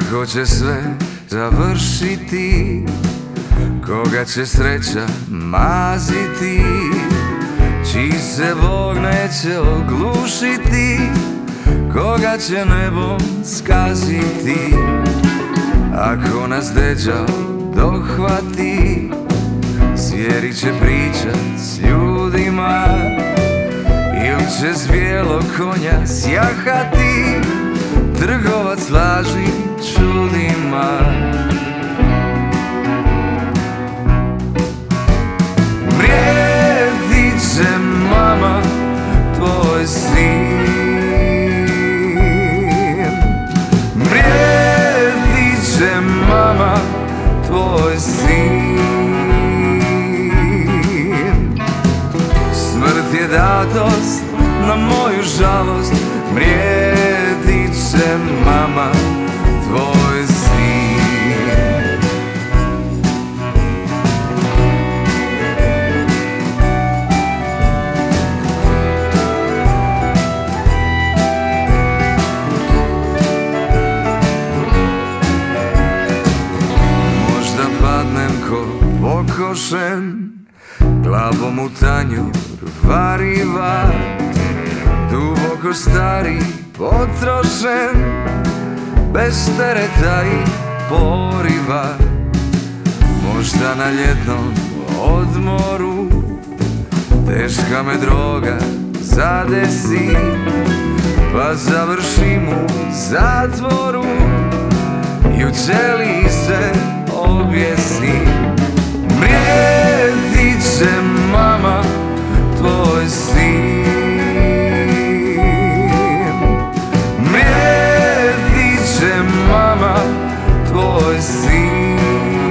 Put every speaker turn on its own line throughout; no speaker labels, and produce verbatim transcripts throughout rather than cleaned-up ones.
Kako će sve završiti, koga će sreća maziti, čiji se Bog neće oglušiti, koga će nebo skaziti. Ako nas deđal dohvati, zvijeri će pričat s ljudima, ili će s bijelog konja sjahati trgovac laži čudima. Mrijedit će mama tvoj sin, mrijedit će mama tvoj sin. Smrt je datost na moju žalost, mrijedit će mama tvoj sin. Možda padnem ko pokošen, glavom u tanjur variva, duboko stari, potrošen, bez tereta i poriva. Možda na ljetnom odmoru teška me droga zadesi, pa završim u zatvoru i u ćeliji se objesim. Mrijedit će mama tvoj sin, mrijedit će mama tvoj sin.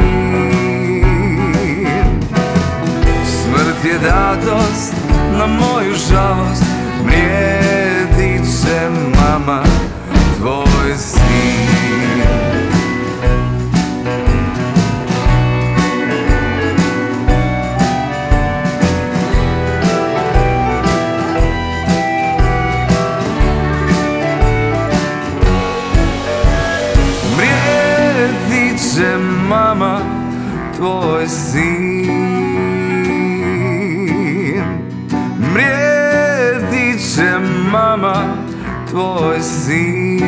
Smrt je datost na moju žalost, mrijedit će mama tvoj sin. Će mama tvoj sin, mrijedit će mama tvoj sin.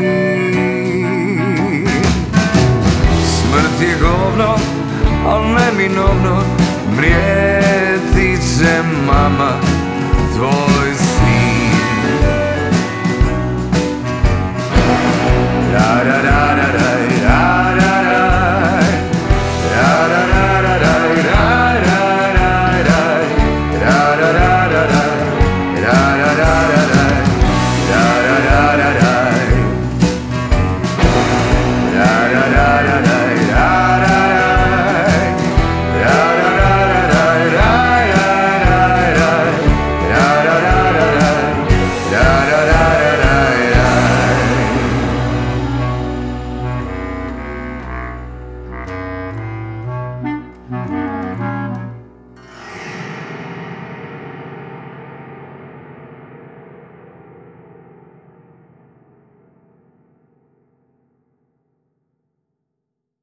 Smrt je govno, al neminovno, mrijedit će mama tvoj sin. Da, da, da.